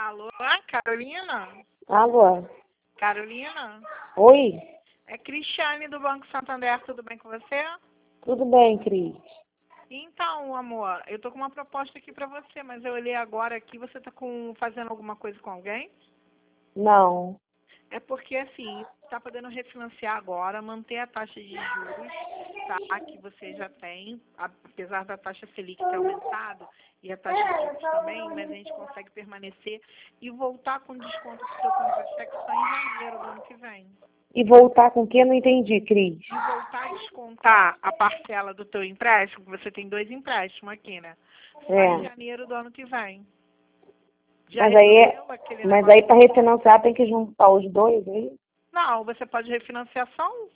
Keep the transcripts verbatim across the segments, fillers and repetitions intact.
Alô, Carolina? Alô? Carolina? Oi? É Cristiane do Banco Santander, tudo bem com você? Tudo bem, Cris? Então, amor, eu tô com uma proposta aqui pra você, mas eu olhei agora aqui, você tá com, fazendo alguma coisa com alguém? Não. É porque, assim, tá podendo refinanciar agora, manter a taxa de juros, tá, que você já tem, apesar da taxa Selic ter aumentado, e a taxa de juros também, mas a gente consegue permanecer e voltar com desconto do seu contra-cheque só em janeiro do ano que vem. E voltar com o que? Eu não entendi, Cris. E voltar a descontar a parcela do teu empréstimo, que você tem dois empréstimos aqui, né? Só É. em janeiro do ano que vem. Já Mas aí, resolveu aquele mas negócio? aí para refinanciar tem que juntar os dois, aí? Não, você pode refinanciar só um.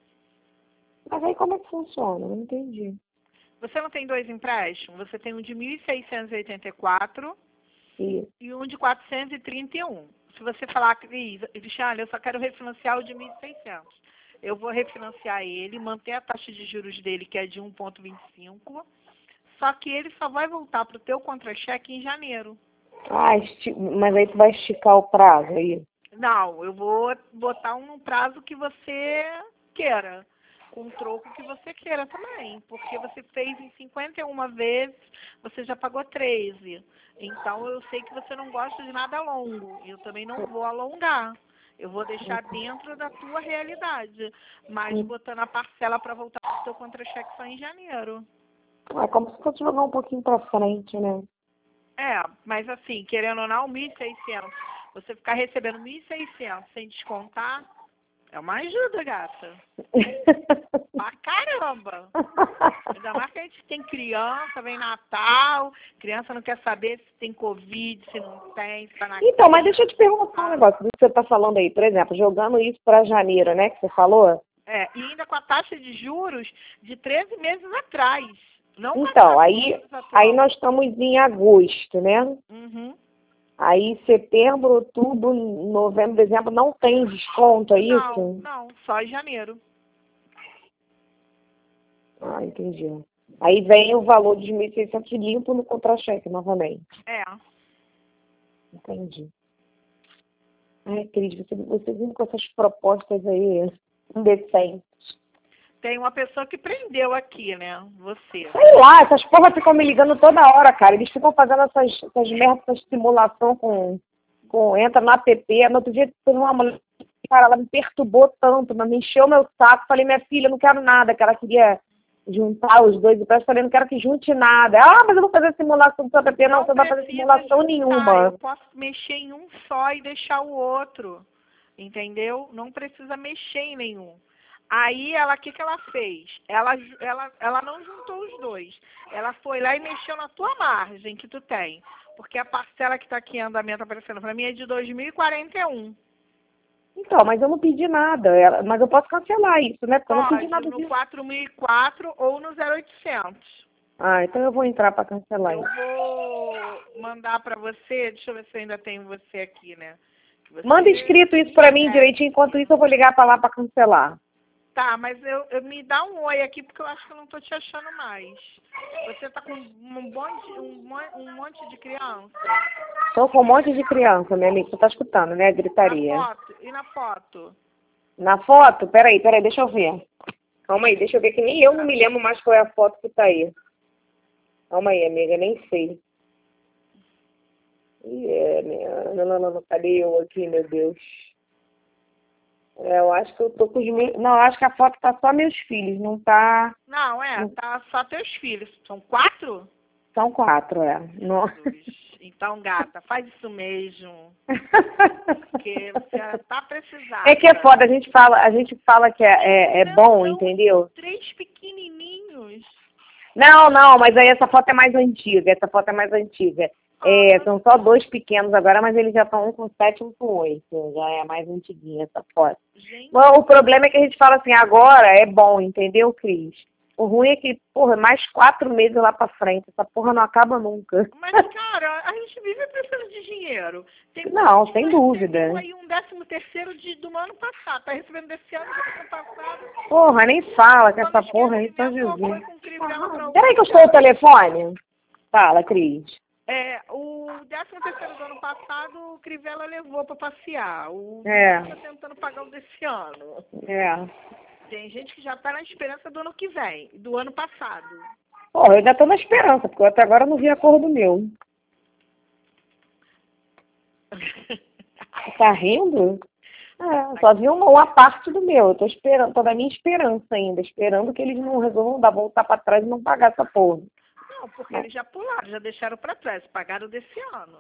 Mas aí como é que funciona? Eu não entendi. Você não tem dois empréstimos? Você tem um de mil seiscentos e oitenta e quatro Isso. e um de quatrocentos e trinta e um. Se você falar, Cris, Cristiane, eu só quero refinanciar o de mil e seiscentos. Eu vou refinanciar ele, manter a taxa de juros dele, que é de um vírgula vinte e cinco, só que ele só vai voltar para o teu contra-cheque em janeiro. Ah, esti... mas aí tu vai esticar o prazo aí? Não, eu vou botar um prazo que você queira, com o troco que você queira também, porque você fez em cinquenta e uma vezes, você já pagou treze. Então eu sei que você não gosta de nada longo, eu também não vou alongar. Eu vou deixar dentro da tua realidade, mas botando a parcela para voltar para o teu contra-cheque só em janeiro. É como se fosse jogar um pouquinho para frente, né? É, mas assim, querendo ou não, mil e seiscentos. Você ficar recebendo mil e seiscentos sem descontar, é uma ajuda, gata. Pra caramba. Ainda mais que a gente tem criança, vem Natal, criança não quer saber se tem Covid, se não tem, se tá na Então, mas clínica. deixa eu te perguntar um negócio do que você está falando aí. Por exemplo, jogando isso para janeiro, né, que você falou? É, e ainda com a taxa de juros de treze meses atrás. Não com a Então, taxa de aí, juros atual. aí nós estamos em agosto, né? Uhum. Aí setembro, outubro, novembro, dezembro não tem desconto, é Não, isso? não, só em janeiro. Ah, entendi. Aí vem o valor de mil e seiscentos limpo no contra-cheque novamente. É. Entendi. Ai, Cris, você, você vindo com essas propostas aí indecentes. Tem uma pessoa que prendeu aqui, né? Você. Sei lá, essas porra ficam me ligando toda hora, cara. Eles ficam fazendo essas, essas merdas, essas simulação com, com. Entra no app. No outro dia teve uma mulher, cara, ela me perturbou tanto, mas me encheu meu saco. Falei, minha filha, eu não quero nada, que ela queria juntar os dois. Eu falei, não quero que junte nada. Ah, mas eu vou fazer simulação do seu app. Não, você não vai fazer simulação juntar. nenhuma. Eu posso mexer em um só e deixar o outro. Entendeu? Não precisa mexer em nenhum. Aí, ela, o que, que ela fez? Ela, ela, ela não juntou os dois. Ela foi lá e mexeu na tua margem que tu tem. Porque a parcela que está aqui em andamento aparecendo para mim é de dois mil e quarenta e um. Então, mas eu não pedi nada. Ela- Mas eu posso cancelar isso, né? Porque eu não pedi nada Pode, no disso. quatro mil e quatro ou no zero oitocentos. Ah, então eu vou entrar para cancelar Eu isso. vou mandar para você, deixa eu ver se eu ainda tenho você aqui, né? Você... Manda escrito isso para mim direitinho. Enquanto isso, eu vou ligar para lá para cancelar. Tá, mas eu, eu me dá um oi aqui porque eu acho que eu não tô te achando mais. Você tá com um monte, um, mon- um monte de criança? Tô com um monte de criança, minha amiga. Você tá escutando, né? Gritaria. Na foto? E na foto? Na foto? Peraí, peraí, deixa eu ver. Calma aí, deixa eu ver que nem eu não me lembro mais qual é a foto que tá aí. Calma aí, amiga, nem sei. Ih, é, minha... Não, não, não, não, cadê eu aqui, meu Deus? É, eu acho que eu tô com os meus... Não, eu acho que a foto tá só meus filhos, não tá... Não, é, tá só teus filhos. São quatro? São quatro, é. Não... Então, gata, faz isso mesmo. Porque você tá precisando. É que é foda, a gente fala, a gente fala que é, é, é bom, entendeu? Três pequenininhos. Não, não, mas aí essa foto é mais antiga, essa foto é mais antiga. É, são só dois pequenos agora, mas eles já estão um com sete e um com oito. Já é mais antiguinha essa foto. Bom, o problema é que a gente fala assim, agora é bom, entendeu, Cris? O ruim é que, porra, mais quatro meses lá pra frente. Essa porra não acaba nunca. Mas, cara, a gente vive precisando de dinheiro. Tem Não, sem dúvida. Tem aí um décimo terceiro de, do ano passado. Tá recebendo desse ano, do ano passado. Porra, nem fala que essa porra aí, São Jesus. Peraí Peraí que eu estou no telefone. Fala, Cris. É, o décimo terceiro do ano passado, o Crivella levou para passear. O É. está tentando pagar o desse ano. É. Tem gente que já está na esperança do ano que vem, do ano passado. Pô, eu ainda tô na esperança, porque eu até agora não vi a cor do meu. Tá rindo? É, só vi uma, uma parte do meu. Eu tô esperando, tô na minha esperança ainda, esperando que eles não resolvam dar voltar pra trás e não pagar essa porra. Não, porque eles já pularam, já deixaram para trás, pagaram desse ano.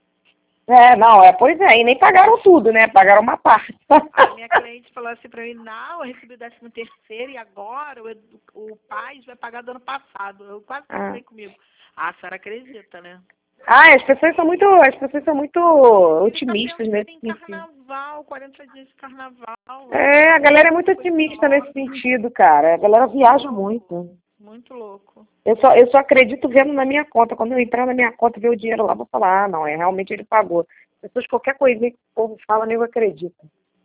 É, não, é, pois é, e nem pagaram tudo, né? Pagaram uma parte. A minha cliente falou assim para mim, não, eu recebi o décimo terceiro e agora o, edu- o pai vai pagar do ano passado. Eu quase Ah. falei comigo. Ah, a senhora acredita, né? Ah, as pessoas são muito, as pessoas são muito otimistas Ele tá nesse pensando em sentido. carnaval, quarenta dias de carnaval. É, a galera é muito otimista nesse sentido, cara. A galera viaja muito. Muito louco. Eu só, eu só acredito vendo na minha conta. Quando eu entrar na minha conta e ver o dinheiro lá, vou falar, ah, não, é realmente ele pagou. As pessoas, qualquer coisinha que o povo fala, nem eu acredito.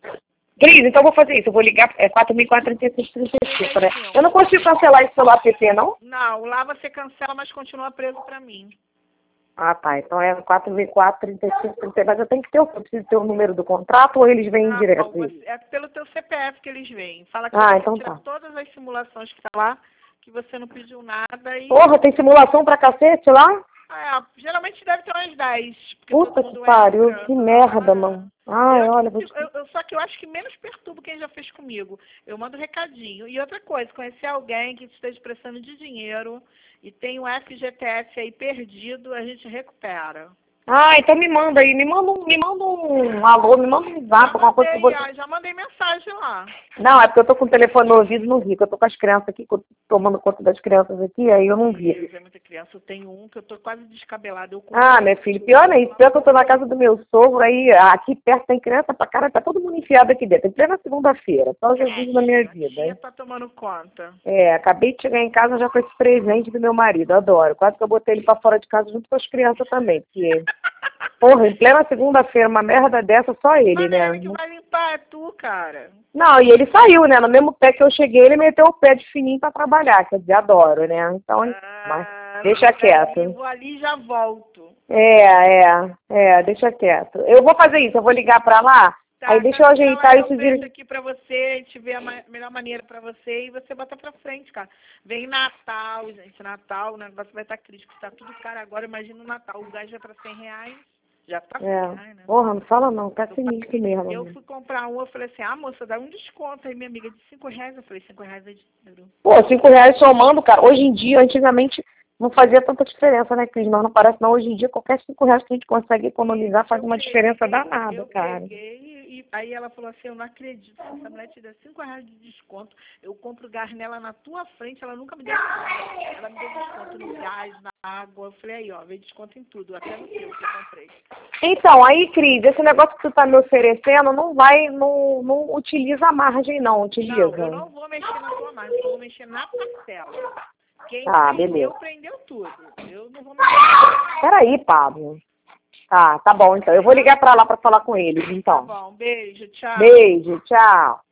Cris, então eu vou fazer isso. Eu vou ligar, é quatro mil e quatrocentos e trinta e seis, trinta e cinco, né? Eu não consigo cancelar isso pelo app, não? Não, lá você cancela, mas continua preso para mim. Ah, tá. Então é quatro mil e quatrocentos, trinta e cinco, trinta e seis. Mas eu tenho que ter, o- eu preciso ter o número do contrato ou eles vêm Não, direto? você- é pelo teu C P F que eles vêm. Fala que Ah, você então tira tá. todas as simulações que tá lá, que você não pediu nada e... Porra, tem simulação pra cacete lá? É, geralmente deve ter umas dez. porque Puta todo que mundo pariu, entra. que merda, Ah, mano. Ai, eu, olha, vou te... eu- eu- só que eu acho que menos perturbo quem já fez comigo. Eu mando recadinho. E outra coisa, conhecer alguém que esteja precisando de dinheiro e tem um F G T S aí perdido, a gente recupera. Ah, então me manda aí, me manda um, me manda um alô, me manda um Já zap, alguma coisa que eu mandei, vou... ah, já mandei mensagem lá. Não, é porque eu tô com o telefone no ouvido e não vi, que eu tô com as crianças aqui, co- tomando conta das crianças aqui, aí eu não vi. Eu, muita criança, eu tenho um que eu tô quase descabelada. Eu Ah, meu filho, pior não é isso, pior que eu tô na casa do meu sogro, aí aqui perto tem criança pra cara, tá todo mundo enfiado aqui dentro, em plena segunda-feira, só Jesus na minha vida. Tia tá tomando conta. É, acabei de chegar em casa já com esse presente do meu marido, adoro, quase que eu botei ele pra fora de casa junto com as crianças também, porque... Porra, em plena segunda-feira, uma merda dessa, só ele, Mas né? ele que vai limpar é tu, cara. Não, e ele saiu, né? No mesmo pé que eu cheguei, ele meteu o pé de fininho pra trabalhar, quer dizer, adoro, né? Então, mas Ah, deixa quieto. ali, vou ali e já volto. É, é, é, deixa quieto. Eu vou fazer isso, eu vou ligar pra lá, Tá, aí deixa eu ajeitar cancela, isso eu vejo de... aqui pra você, a gente vê a ma melhor maneira pra você e você bota pra frente, cara. Vem Natal, gente, Natal, o negócio vai estar crítico, tá tudo caro agora, imagina o Natal, o gás já tá cem reais, já tá cem É, reais, né? porra, não fala não, tá Eu, sinistro mesmo. eu Né? fui comprar um, eu falei assim, ah, moça, dá um desconto aí, minha amiga, de cinco reais. Eu falei, cinco reais é dinheiro. Pô, cinco reais somando, cara, hoje em dia, antigamente, não fazia tanta diferença, né, Cris? Mas não parece não, hoje em dia, qualquer cinco reais que a gente consegue economizar faz uma diferença danada, eu cara. peguei e, e aí ela falou assim, eu não acredito, se essa mulher te der cinco reais de desconto, eu compro gás nela na tua frente, ela nunca me deu nada. Ela me deu desconto no gás, na água. Eu falei, aí, ó, veio desconto em tudo, até no teu que eu comprei. Então, aí, Cris, esse negócio que tu tá me oferecendo não vai, não, não utiliza a margem, não, utiliza. Não, eu não vou mexer na tua margem, eu vou mexer na parcela. Quem Ah, prendeu, beleza. prendeu tudo. Eu não vou mexer. Peraí, Pablo. Tá, tá bom, então. Eu vou ligar pra lá pra falar com eles, Tá então. bom, beijo, tchau. Beijo, tchau.